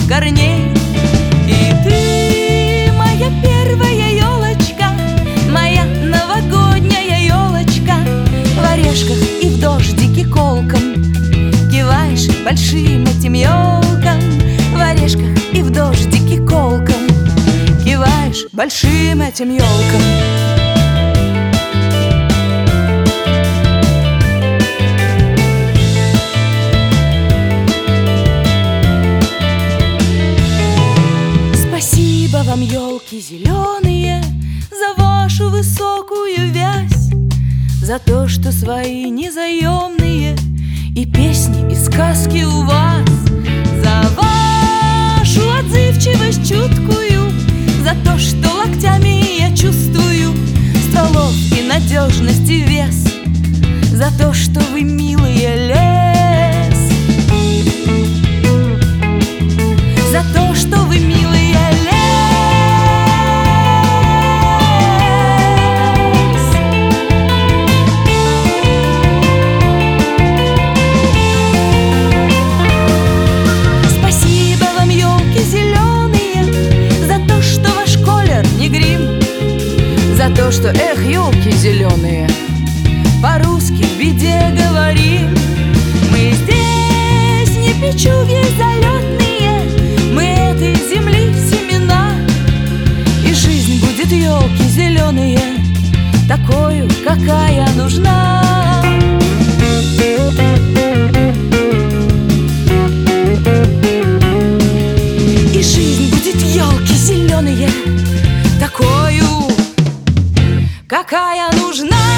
корней. И ты, моя первая елочка, моя новогодняя елочка, в орешках и в дождике колком киваешь большим этим елкам, в орешках и в дождике колком киваешь большим этим елкам. Спасибо вам, елки зеленые, за вашу высокую вязь, за то, что свои незаемные и песни, и сказки у вас, за вашу отзывчивость чуткую, за то, что локтями я чувствую стволов и надежность и вес, за то, что вы милые лес, за то, что вы милые лес. Спасибо вам, елки зеленые, за то, что ваш колер не грим, за то, что, эх, елки зеленые, по-русски в беде говорим. Мы здесь не печуги залетные, мы этой земли семена, и жизнь будет, елки зеленые, такою, какая нужна. И жизнь будет, елки зеленые, такою, какая нужна.